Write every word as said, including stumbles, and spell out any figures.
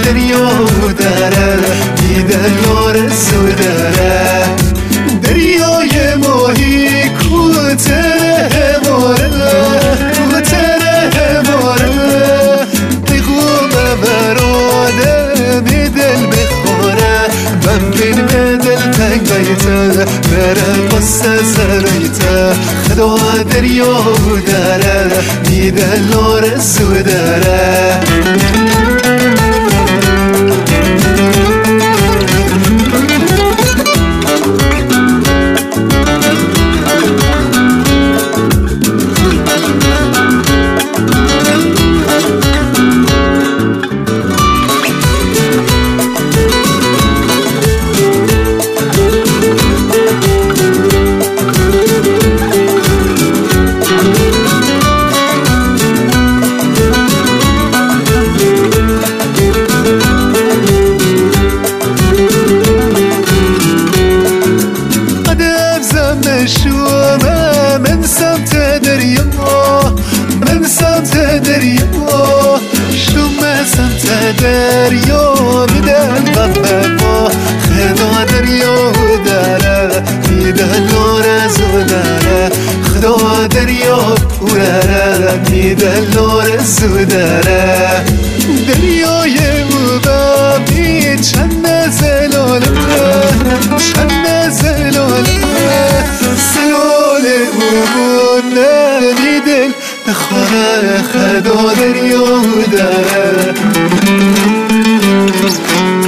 دریا داره دیده لارز داره دریای ماهی کوتره ماره کوتره ماره بگو براده می دل بخوره من بین دل تنگ بیته بره قصه سریته خدا دریا داره دیده لارز داره شومه من سمت دریا من سمت دریا شومه سمت دریا میدن قبل ما خدا دریا داره میدن لارز داره خدا دریا پوره میدن لارز داره دریای مبابی چند زلاله چند زلاله سلال مبونه می دل بخوره خدا دریا داره